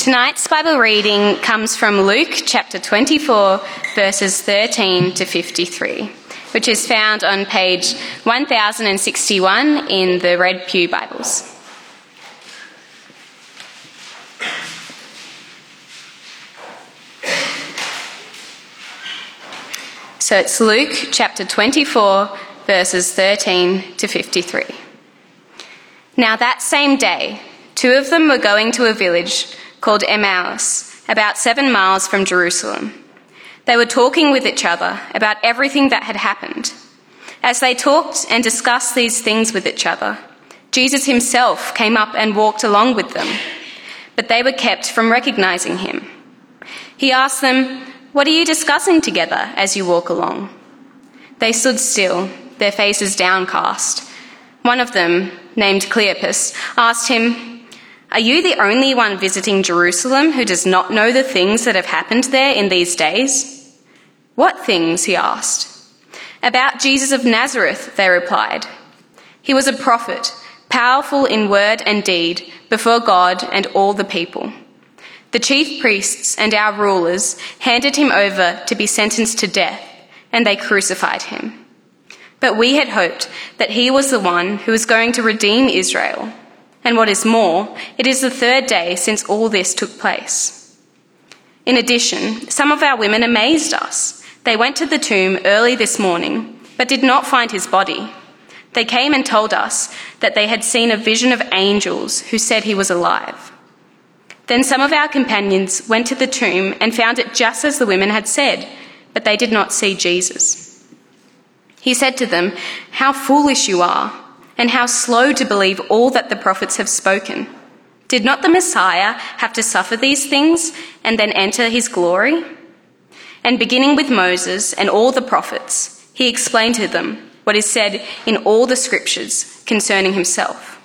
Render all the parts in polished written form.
Tonight's Bible reading comes from Luke chapter 24, verses 13 to 53, which is found on page 1061 in the Red Pew Bibles. So it's Luke chapter 24, verses 13 to 53. Now that same day, two of them were going to a village called Emmaus, about 7 miles from Jerusalem. They were talking with each other about everything that had happened. As they talked and discussed these things with each other, Jesus himself came up and walked along with them, but they were kept from recognizing him. He asked them, "What are you discussing together as you walk along?" They stood still, their faces downcast. One of them, named Cleopas, asked him, "Are you the only one visiting Jerusalem who does not know the things that have happened there in these days?" "What things?" he asked. "About Jesus of Nazareth," they replied. "He was a prophet, powerful in word and deed before God and all the people. The chief priests and our rulers handed him over to be sentenced to death, and they crucified him. But we had hoped that he was the one who was going to redeem Israel. And what is more, it is the third day since all this took place." In addition, some of our women amazed us. They went to the tomb early this morning, but did not find his body. They came and told us that they had seen a vision of angels who said he was alive. Then some of our companions went to the tomb and found it just as the women had said, but they did not see Jesus. He said to them, "How foolish you are, and how slow to believe all that the prophets have spoken. Did not the Messiah have to suffer these things and then enter his glory?" And beginning with Moses and all the prophets, he explained to them what is said in all the scriptures concerning himself.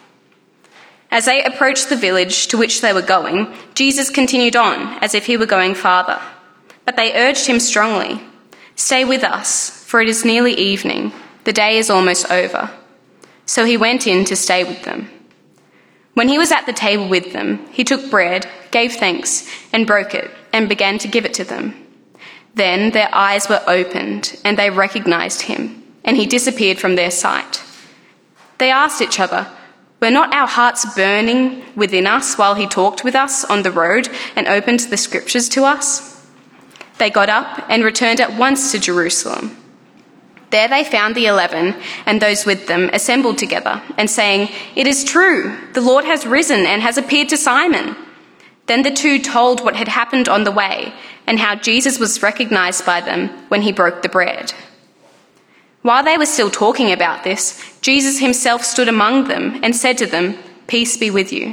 As they approached the village to which they were going, Jesus continued on as if he were going farther. But they urged him strongly, "Stay with us, for it is nearly evening. The day is almost over." So he went in to stay with them. When he was at the table with them, he took bread, gave thanks, and broke it, and began to give it to them. Then their eyes were opened, and they recognized him, and he disappeared from their sight. They asked each other, "Were not our hearts burning within us while he talked with us on the road and opened the scriptures to us?" They got up and returned at once to Jerusalem. There they found the 11 and those with them assembled together and saying, "It is true, the Lord has risen and has appeared to Simon." Then the two told what had happened on the way and how Jesus was recognized by them when he broke the bread. While they were still talking about this, Jesus himself stood among them and said to them, "Peace be with you."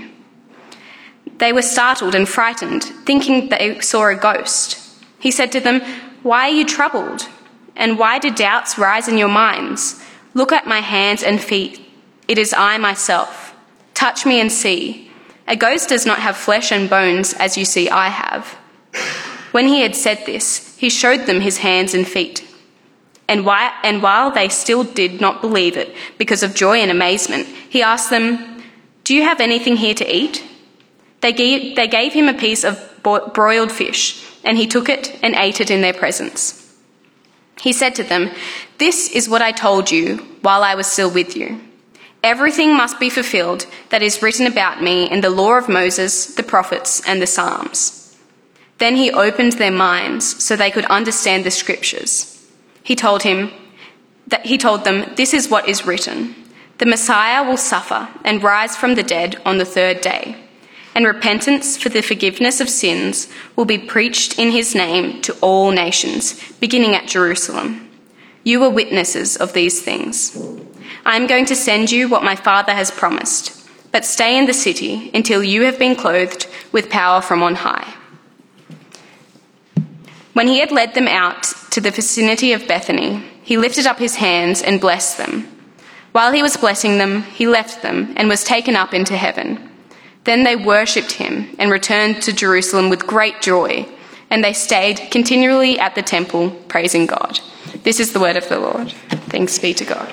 They were startled and frightened, thinking they saw a ghost. He said to them, "Why are you troubled? And why do doubts rise in your minds? Look at my hands and feet. It is I myself. Touch me and see. A ghost does not have flesh and bones as you see I have." When he had said this, he showed them his hands and feet. And while they still did not believe it because of joy and amazement, he asked them, "Do you have anything here to eat?" They gave him a piece of broiled fish, and he took it and ate it in their presence. He said to them, "This is what I told you while I was still with you. Everything must be fulfilled that is written about me in the law of Moses, the prophets, and the Psalms." Then he opened their minds so they could understand the scriptures. He told them, "This is what is written. The Messiah will suffer and rise from the dead on the third day, and repentance for the forgiveness of sins will be preached in his name to all nations, beginning at Jerusalem. You are witnesses of these things. I am going to send you what my Father has promised, but stay in the city until you have been clothed with power from on high." When he had led them out to the vicinity of Bethany, he lifted up his hands and blessed them. While he was blessing them, he left them and was taken up into heaven. Then they worshipped him and returned to Jerusalem with great joy, and they stayed continually at the temple, praising God. This is the word of the Lord. Thanks be to God.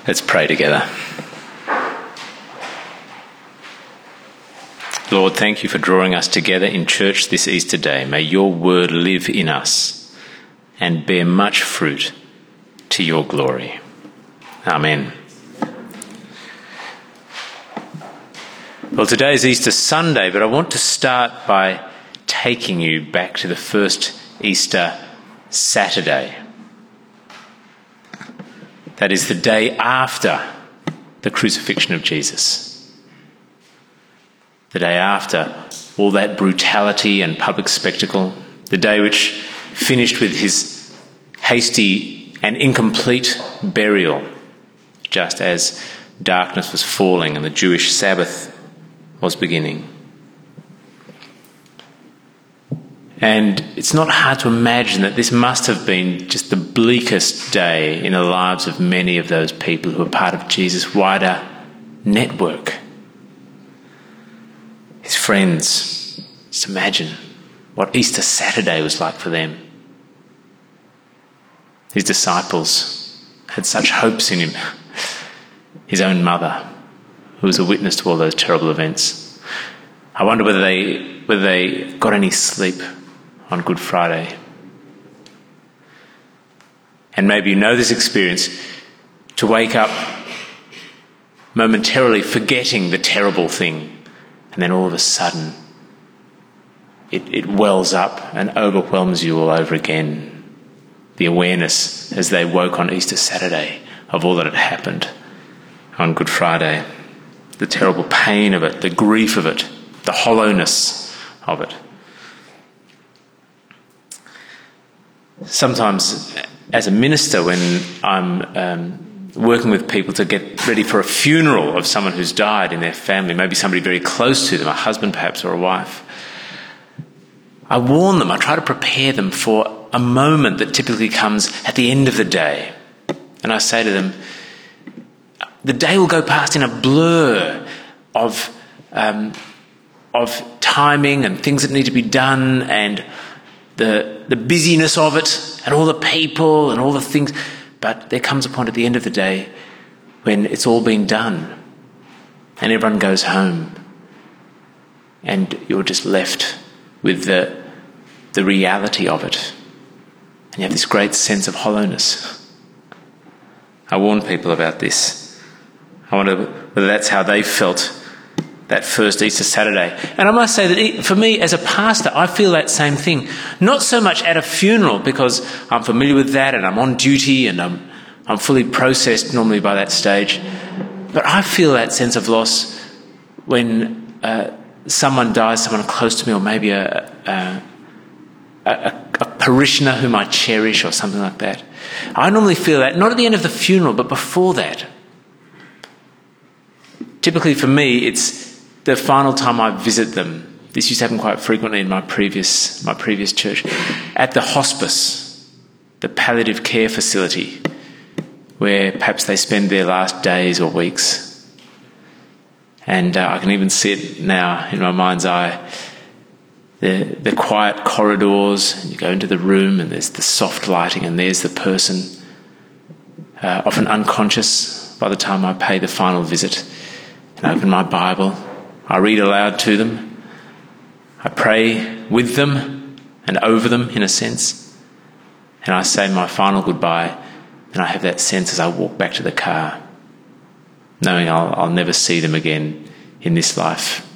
Let's pray together. Lord, thank you for drawing us together in church this Easter day. May your word live in us and bear much fruit to your glory. Amen. Well, today is Easter Sunday, but I want to start by taking you back to the first Easter Saturday. That is the day after the crucifixion of Jesus. The day after all that brutality and public spectacle. The day which finished with his hasty and incomplete burial, just as darkness was falling and the Jewish Sabbath was beginning. And it's not hard to imagine that this must have been just the bleakest day in the lives of many of those people who are part of Jesus' wider network. His friends. Just imagine what Easter Saturday was like for them. His disciples had such hopes in him. His own mother, who was a witness to all those terrible events. I wonder whether they got any sleep on Good Friday. And maybe you know this experience, to wake up momentarily forgetting the terrible thing, and then all of a sudden it wells up and overwhelms you all over again. The awareness as they woke on Easter Saturday of all that had happened on Good Friday. The terrible pain of it, the grief of it, the hollowness of it. Sometimes as a minister, when I'm working with people to get ready for a funeral of someone who's died in their family, maybe somebody very close to them, a husband perhaps or a wife, I warn them, I try to prepare them for a moment that typically comes at the end of the day. And I say to them, the day will go past in a blur of timing and things that need to be done and the busyness of it and all the people and all the things. But there comes a point at the end of the day when it's all been done and everyone goes home and you're just left with the reality of it. And you have this great sense of hollowness. I warn people about this. I wonder whether that's how they felt that first Easter Saturday. And I must say that for me as a pastor, I feel that same thing. Not so much at a funeral, because I'm familiar with that and I'm on duty and I'm fully processed normally by that stage. But I feel that sense of loss when someone dies, someone close to me, or maybe a parishioner whom I cherish or something like that. I normally feel that, not at the end of the funeral, but before that. Typically for me, it's the final time I visit them. This used to happen quite frequently in my previous church. At the hospice, the palliative care facility, where perhaps they spend their last days or weeks. And I can even see it now in my mind's eye. The quiet corridors, and you go into the room and there's the soft lighting and there's the person, often unconscious by the time I pay the final visit. And I open my Bible, I read aloud to them, I pray with them and over them in a sense, and I say my final goodbye, and I have that sense as I walk back to the car, knowing I'll never see them again in this life.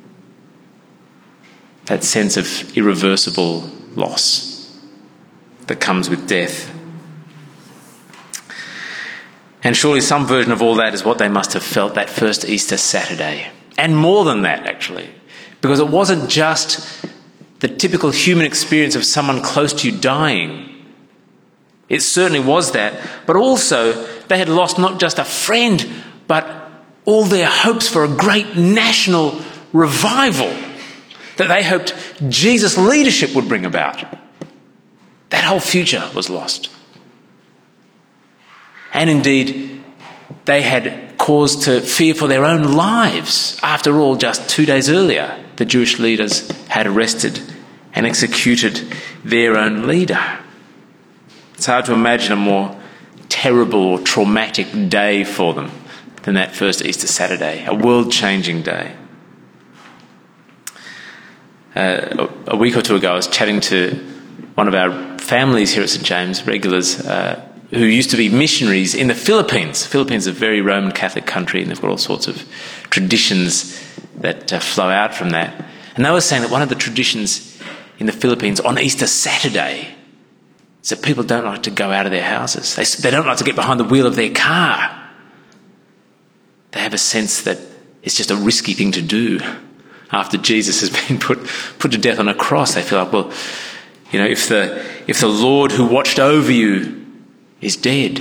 That sense of irreversible loss that comes with death. And surely some version of all that is what they must have felt that first Easter Saturday. And more than that, actually. Because it wasn't just the typical human experience of someone close to you dying. It certainly was that. But also, they had lost not just a friend, but all their hopes for a great national revival that they hoped Jesus' leadership would bring about. That whole future was lost. And indeed, they had cause to fear for their own lives. After all, just 2 days earlier, the Jewish leaders had arrested and executed their own leader. It's hard to imagine a more terrible or traumatic day for them than that first Easter Saturday, a world-changing day. A week or two ago, I was chatting to one of our families here at St James, regulars, who used to be missionaries in the Philippines. The Philippines is a very Roman Catholic country, and they've got all sorts of traditions that flow out from that. And they were saying that one of the traditions in the Philippines on Easter Saturday is that people don't like to go out of their houses. They don't like to get behind the wheel of their car. They have a sense that it's just a risky thing to do. After Jesus has been put to death on a cross, they feel like, well, you know, if the Lord who watched over you is dead,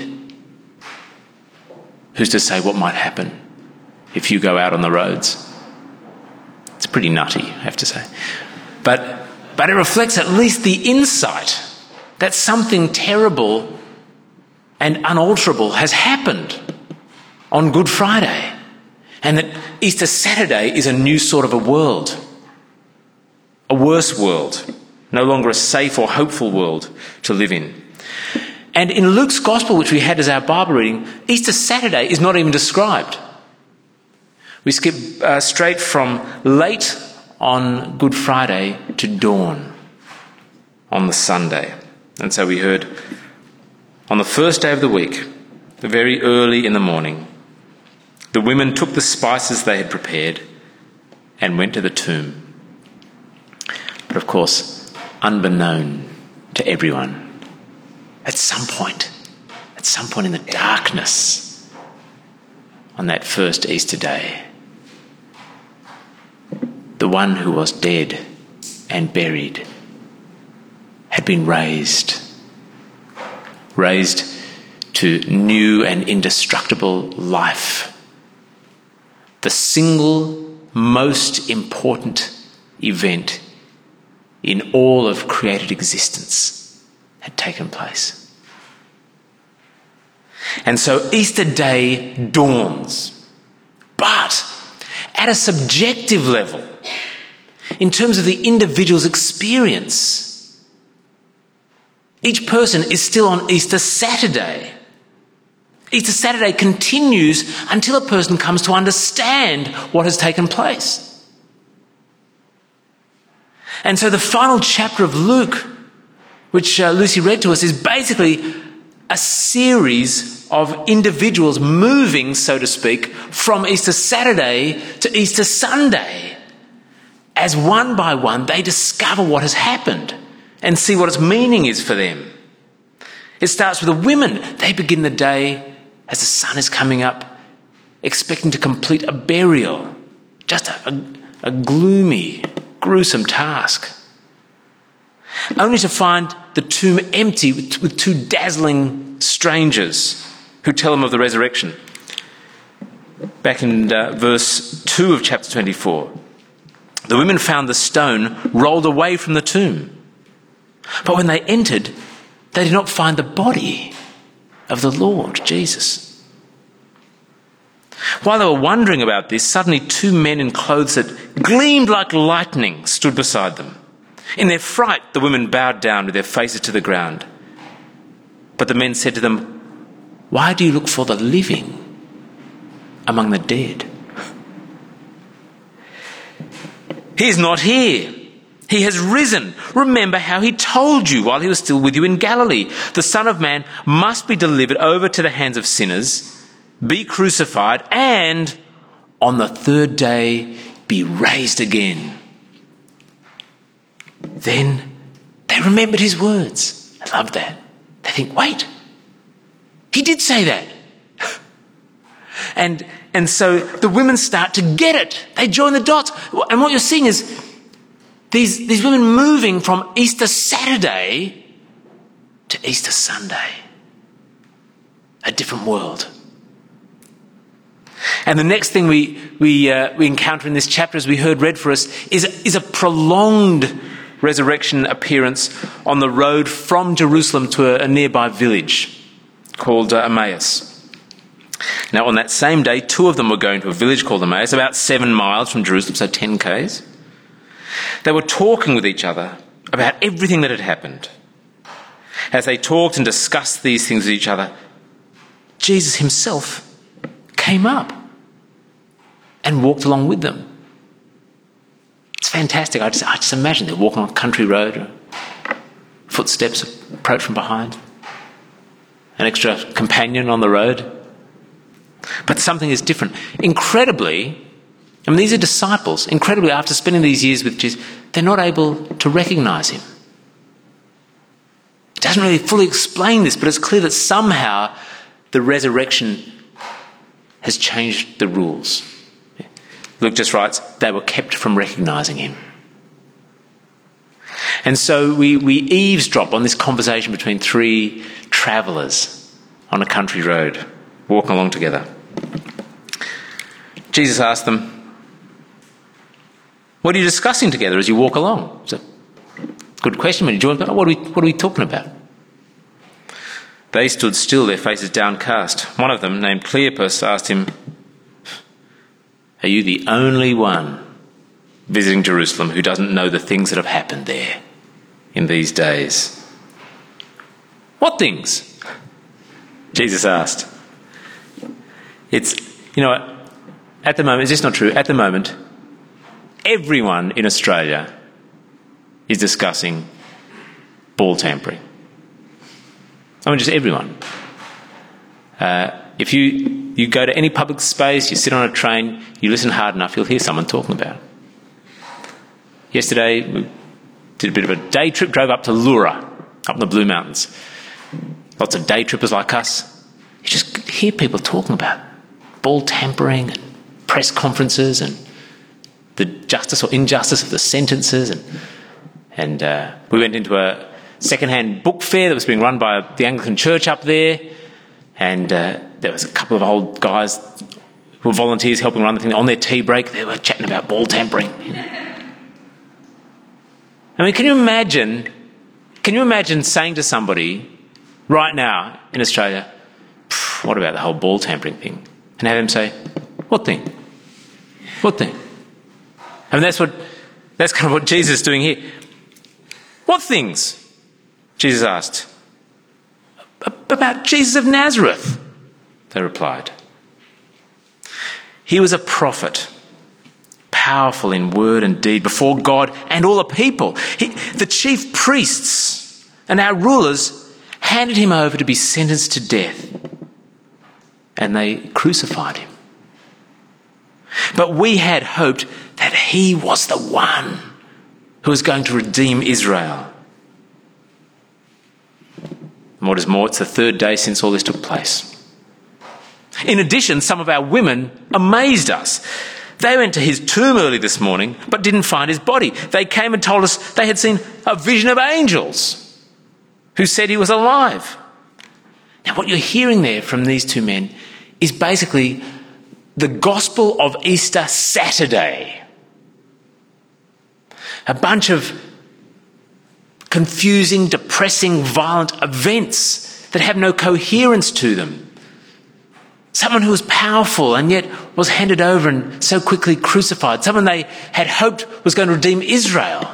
who's to say what might happen if you go out on the roads? It's pretty nutty, I have to say. But it reflects at least the insight that something terrible and unalterable has happened on Good Friday, and that Easter Saturday is a new sort of a world, a worse world, no longer a safe or hopeful world to live in. And in Luke's Gospel, which we had as our Bible reading, Easter Saturday is not even described. We skip straight from late on Good Friday to dawn on the Sunday. And so we heard on the first day of the week, very early in the morning, the women took the spices they had prepared and went to the tomb. But of course, unbeknown to everyone, at some point in the darkness on that first Easter day, the one who was dead and buried had been raised to new and indestructible life. The single most important event in all of created existence had taken place. And so Easter Day dawns, but at a subjective level, in terms of the individual's experience, each person is still on Easter Saturday. Easter Saturday continues until a person comes to understand what has taken place. And so the final chapter of Luke, which Lucy read to us, is basically a series of individuals moving, so to speak, from Easter Saturday to Easter Sunday, as one by one they discover what has happened and see what its meaning is for them. It starts with the women. They begin the day as the sun is coming up, expecting to complete a burial, just a gloomy, gruesome task, only to find the tomb empty with two dazzling strangers who tell them of the resurrection. Back in verse 2 of chapter 24, the women found the stone rolled away from the tomb. But when they entered, they did not find the body of the Lord Jesus. While they were wondering about this, suddenly two men in clothes that gleamed like lightning stood beside them. In their fright, the women bowed down with their faces to the ground. But the men said to them, "Why do you look for the living among the dead? He is not here. He has risen. Remember how he told you while he was still with you in Galilee. The Son of Man must be delivered over to the hands of sinners, be crucified, and on the third day be raised again." Then they remembered his words. I love that. They think, wait, he did say that. And so the women start to get it. They join the dots. And what you're seeing is these women moving from Easter Saturday to Easter Sunday. A different world. And the next thing we encounter in this chapter, as we heard read for us, is a prolonged resurrection appearance on the road from Jerusalem to a nearby village called Emmaus. Now, on that same day, two of them were going to a village called Emmaus, about 7 miles from Jerusalem, so 10 k's. They were talking with each other about everything that had happened. As they talked and discussed these things with each other, Jesus himself came up and walked along with them. It's fantastic. I just imagine they're walking on a country road, footsteps approach from behind, an extra companion on the road. But something is different. Incredibly, these are disciples. Incredibly, after spending these years with Jesus, they're not able to recognise him. It doesn't really fully explain this, but it's clear that somehow the resurrection has changed the rules. Luke just writes, they were kept from recognising him. And so we eavesdrop on this conversation between three travellers on a country road, walking along together. Jesus asked them, what are you discussing together as you walk along? It's a good question. When you join, what are we talking about? They stood still, their faces downcast. One of them, named Cleopas, asked him, are you the only one visiting Jerusalem who doesn't know the things that have happened there in these days? What things? Jesus asked. It's, at the moment, is this not true? At the moment, everyone in Australia is discussing ball tampering. Just everyone. If you go to any public space, you sit on a train, you listen hard enough, you'll hear someone talking about it. Yesterday, we did a bit of a day trip, drove up to Leura, up in the Blue Mountains. Lots of day trippers like us. You just hear people talking about ball tampering and press conferences and the justice or injustice of the sentences. And we went into a second-hand book fair that was being run by the Anglican Church up there. And there was a couple of old guys who were volunteers helping run the thing. On their tea break, they were chatting about ball tampering. Can you imagine saying to somebody right now in Australia, what about the whole ball tampering thing? And have them say, what thing? What thing? That's kind of what Jesus is doing here. What things? Jesus asked. About Jesus of Nazareth, they replied. He was a prophet, powerful in word and deed before God and all the people. The chief priests and our rulers handed him over to be sentenced to death, and they crucified him. But we had hoped that he was the one who was going to redeem Israel. And what is more, it's the third day since all this took place. In addition, some of our women amazed us. They went to his tomb early this morning, but didn't find his body. They came and told us they had seen a vision of angels who said he was alive. Now, what you're hearing there from these two men is basically the gospel of Easter Saturday. A bunch of confusing, depressing, violent events that have no coherence to them. Someone who was powerful and yet was handed over and so quickly crucified. Someone they had hoped was going to redeem Israel.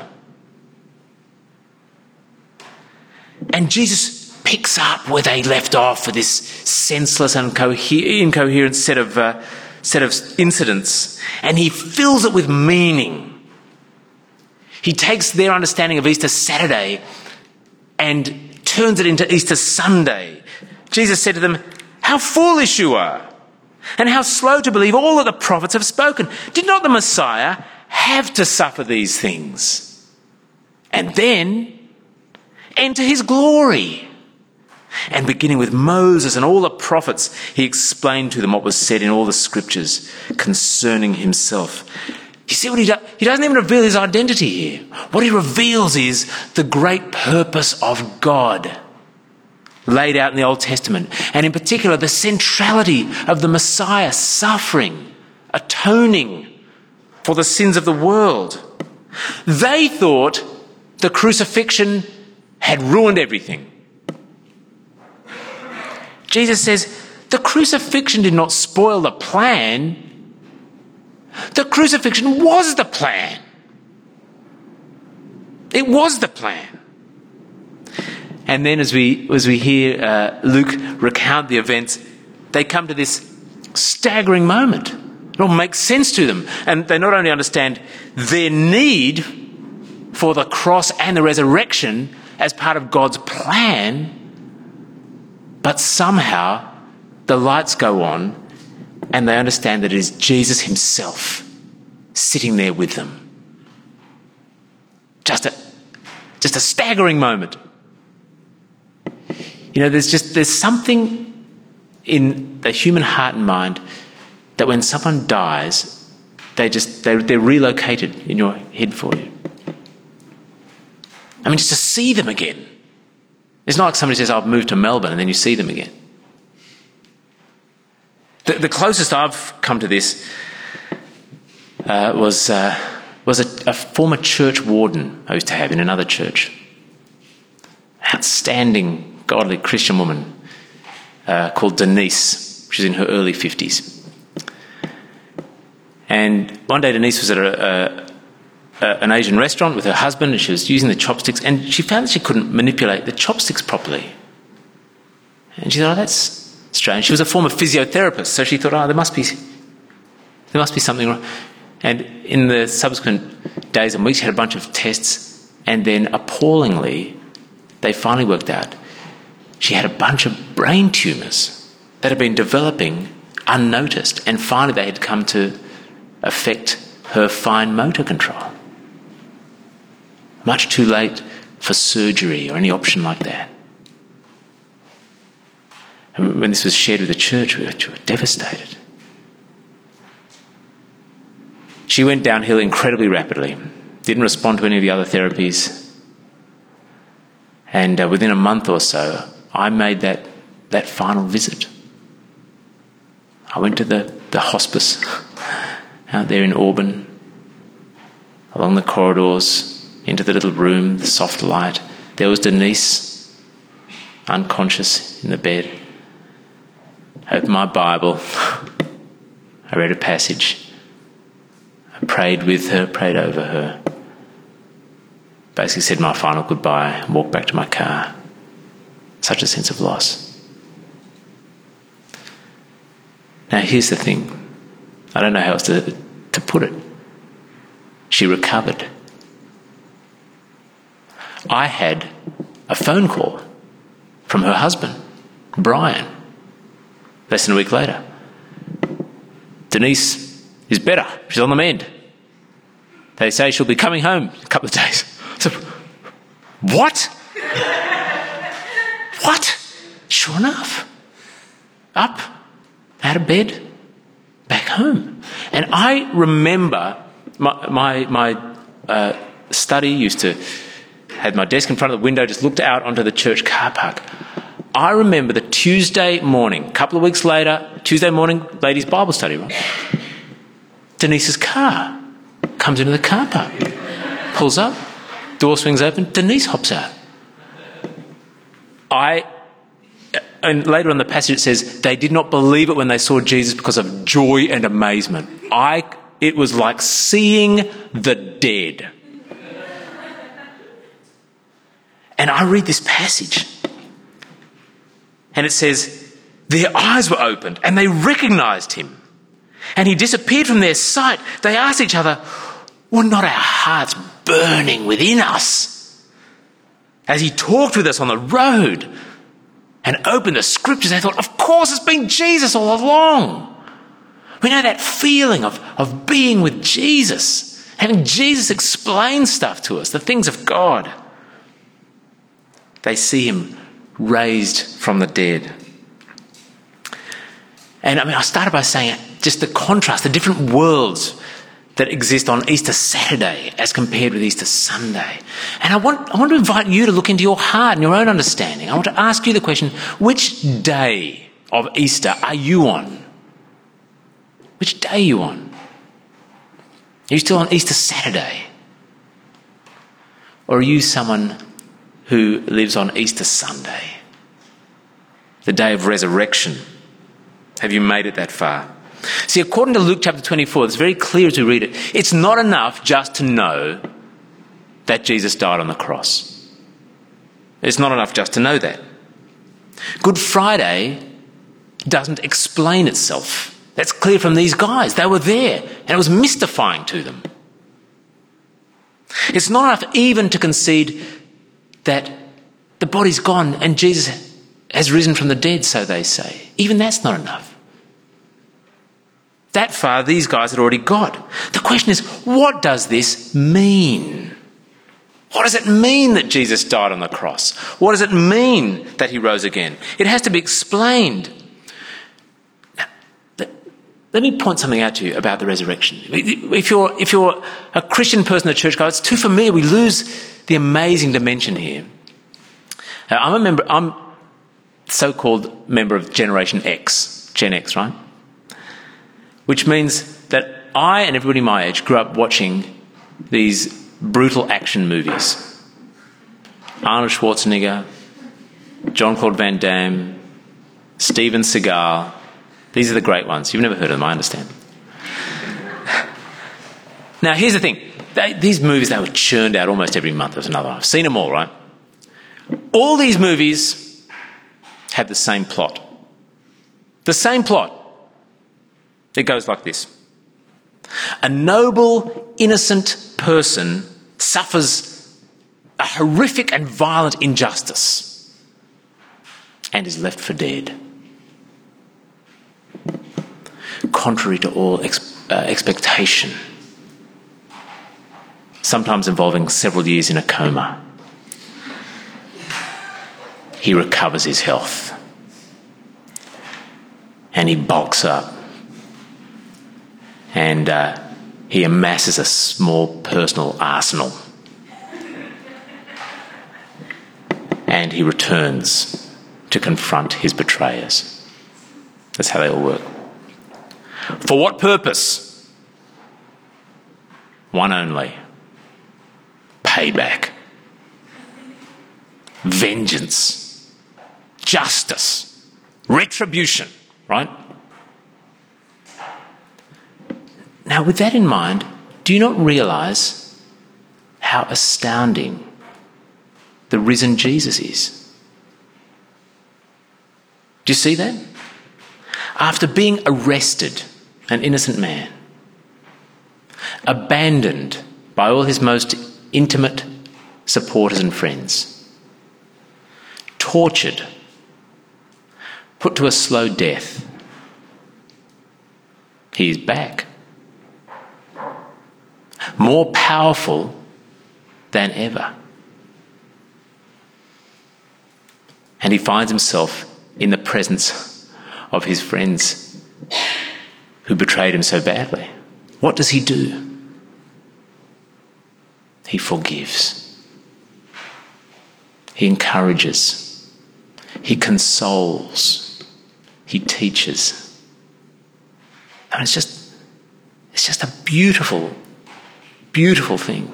And Jesus picks up where they left off for this senseless and incoherent set of incidents, and he fills it with meaning. He takes their understanding of Easter Saturday and turns it into Easter Sunday. Jesus said to them, how foolish you are, and how slow to believe all that the prophets have spoken. Did not the Messiah have to suffer these things and then enter his glory? And beginning with Moses and all the prophets, he explained to them what was said in all the scriptures concerning himself. You see what he does? He doesn't even reveal his identity here. What he reveals is the great purpose of God laid out in the Old Testament, and in particular the centrality of the Messiah suffering, atoning for the sins of the world. They thought the crucifixion had ruined everything. Jesus says the crucifixion did not spoil the plan. The crucifixion was the plan. It was the plan. And then as we hear Luke recount the events, they come to this staggering moment. It all makes sense to them. And they not only understand their need for the cross and the resurrection as part of God's plan, but somehow the lights go on and they understand that it is Jesus himself sitting there with them. Just a staggering moment. You know, there's something in the human heart and mind that when someone dies, they're relocated in your head for you. I mean, just to see them again. It's not like somebody says, I've moved to Melbourne, and then you see them again. The closest I've come to this was a former church warden I used to have in another church. Outstanding, godly Christian woman called Denise. She's in her early 50s. And one day Denise was at an Asian restaurant with her husband, and she was using the chopsticks, and she found that she couldn't manipulate the chopsticks properly. And she thought, oh, that's strange. She was a former physiotherapist, so she thought, oh, there must be something wrong. And in the subsequent days and weeks, she had a bunch of tests, and then appallingly, they finally worked out she had a bunch of brain tumours that had been developing unnoticed, and finally they had come to affect her fine motor control. Much too late for surgery or any option like that. And when this was shared with the church, we were devastated. She went downhill incredibly rapidly, didn't respond to any of the other therapies. And within a month or so, I made that final visit. I went to the hospice out there in Auburn, along the corridors, into the little room, the soft light. There was Denise, unconscious in the bed. I opened my Bible. I read a passage. I prayed with her, prayed over her. Basically said my final goodbye and walked back to my car. Such a sense of loss. Now here's the thing. I don't know how else to put it. She recovered. I had a phone call from her husband, Brian, less than a week later. Denise is better. She's on the mend. They say she'll be coming home in a couple of days. So, what? What? Sure enough. Up, out of bed, back home. And I remember my study used to had my desk in front of the window, just looked out onto the church car park. I remember the Tuesday morning, a couple of weeks later, Tuesday morning, ladies' Bible study, right? Denise's car comes into the car park, pulls up, door swings open, Denise hops out. And later on the passage it says, they did not believe it when they saw Jesus because of joy and amazement. It was like seeing the dead. And I read this passage, and it says, their eyes were opened, and they recognised him. And he disappeared from their sight. They asked each other, were not our hearts burning within us? As he talked with us on the road and opened the scriptures, they thought, of course it's been Jesus all along. We know that feeling of being with Jesus, having Jesus explain stuff to us, the things of God. They see him raised from the dead. And I started by saying just the contrast, the different worlds that exist on Easter Saturday as compared with Easter Sunday. And I want to invite you to look into your heart and your own understanding. I want to ask you the question, which day of Easter are you on? Which day are you on? Are you still on Easter Saturday? Or are you someone who lives on Easter Sunday, the day of resurrection? Have you made it that far? See, according to Luke chapter 24, it's very clear as we read it. It's not enough just to know that Jesus died on the cross. It's not enough just to know that. Good Friday doesn't explain itself. That's clear from these guys. They were there, and it was mystifying to them. It's not enough even to concede that the body's gone and Jesus has risen from the dead, so they say. Even that's not enough. That far, these guys had already got. The question is, what does this mean? What does it mean that Jesus died on the cross? What does it mean that he rose again? It has to be explained. Let me point something out to you about the resurrection. If you're a Christian person in the church, guys, it's too familiar. We lose the amazing dimension here. I'm so-called member of Generation X, Gen X, right? Which means that I and everybody my age grew up watching these brutal action movies. Arnold Schwarzenegger, Jean-Claude Van Damme, Steven Seagal. These are the great ones. You've never heard of them, I understand. Now, here's the thing. These movies, they were churned out almost every month. There's another one. I've seen them all, right? All these movies have the same plot. The same plot. It goes like this. A noble, innocent person suffers a horrific and violent injustice and is left for dead. Contrary to all expectation, sometimes involving several years in a coma, he recovers his health and he bulks up and he amasses a small personal arsenal and he returns to confront his betrayers. That's how they all work. For what purpose? One only. Payback. Vengeance. Justice. Retribution. Right? Now, with that in mind, do you not realise how astounding the risen Jesus is? Do you see that? After being arrested, an innocent man, abandoned by all his most intimate supporters and friends, tortured, put to a slow death, he is back. More powerful than ever. And he finds himself in the presence of his friends who betrayed him so badly. What does he do? He forgives. He encourages. He consoles. He teaches. And it's just a beautiful, beautiful thing.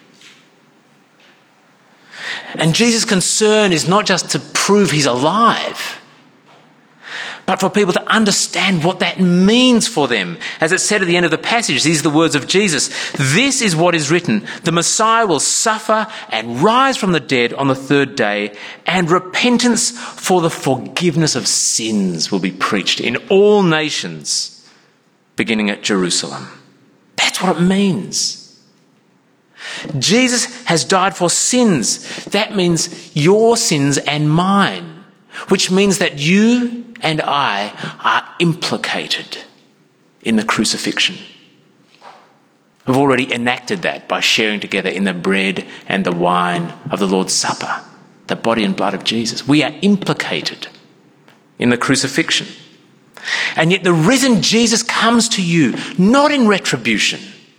And Jesus' concern is not just to prove he's alive, but for people to understand what that means for them. As it said at the end of the passage, these are the words of Jesus. This is what is written. The Messiah will suffer and rise from the dead on the third day, and repentance for the forgiveness of sins will be preached in all nations, beginning at Jerusalem. That's what it means. Jesus has died for sins. That means your sins and mine, which means that you and I are implicated in the crucifixion. We've already enacted that by sharing together in the bread and the wine of the Lord's Supper, the body and blood of Jesus. We are implicated in the crucifixion. And yet the risen Jesus comes to you, not in retribution,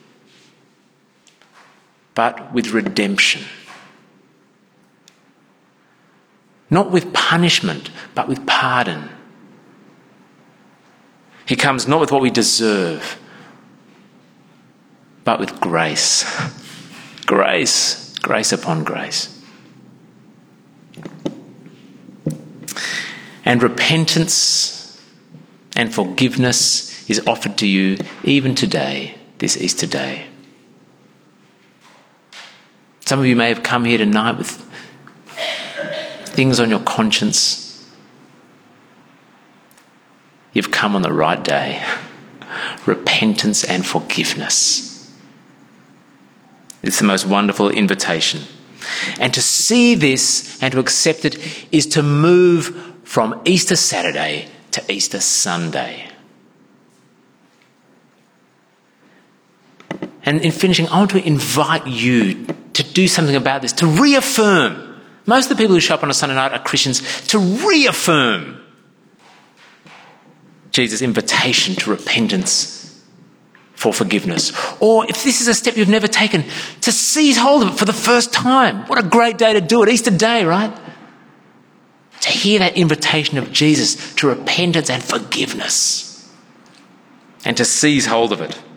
but with redemption. Not with punishment, but with pardon. He comes not with what we deserve, but with grace. Grace. Grace upon grace. And repentance and forgiveness is offered to you even today, this Easter day. Some of you may have come here tonight with things on your conscience. you've come on the right day. Repentance and forgiveness. It's the most wonderful invitation. And to see this and to accept it is to move from Easter Saturday to Easter Sunday. And in finishing, I want to invite you to do something about this, to reaffirm. Most of the people who show up on a Sunday night are Christians, to reaffirm Jesus' invitation to repentance for forgiveness. Or if this is a step you've never taken, to seize hold of it for the first time. What a great day to do it, Easter Day, right? To hear that invitation of Jesus to repentance and forgiveness. And to seize hold of it.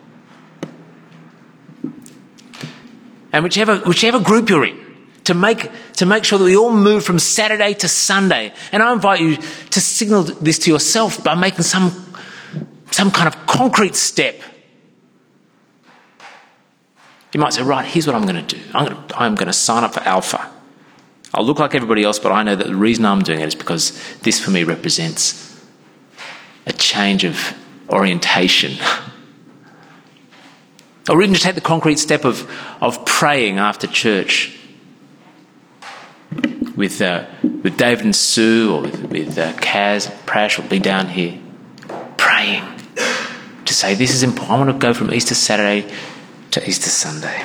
And whichever group you're in, to make sure that we all move from Saturday to Sunday. And I invite you to signal this to yourself by making some kind of concrete step. You might say, right, here's what I'm going to do. I'm going to sign up for Alpha. I'll look like everybody else, but I know that the reason I'm doing it is because this for me represents a change of orientation. Or even to take the concrete step of praying after church with David and Sue, or with Kaz, Prash will be down here praying to say, this is important. I want to go from Easter Saturday to Easter Sunday.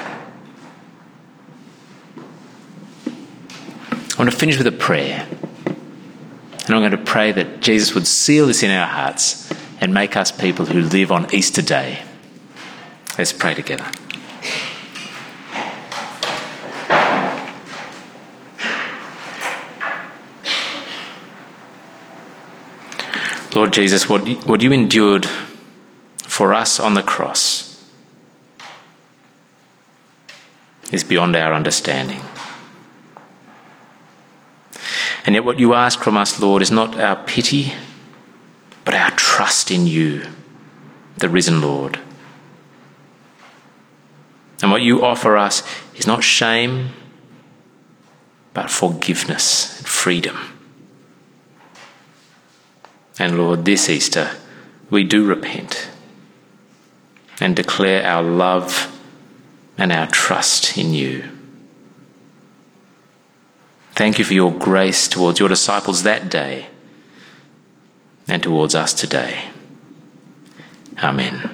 I want to finish with a prayer. And I'm going to pray that Jesus would seal this in our hearts and make us people who live on Easter Day. Let's pray together. Lord Jesus, what you endured for us on the cross is beyond our understanding. And yet what you ask from us, Lord, is not our pity, but our trust in you, the risen Lord. And what you offer us is not shame, but forgiveness and freedom. And Lord, this Easter, we do repent and declare our love and our trust in you. Thank you for your grace towards your disciples that day and towards us today. Amen.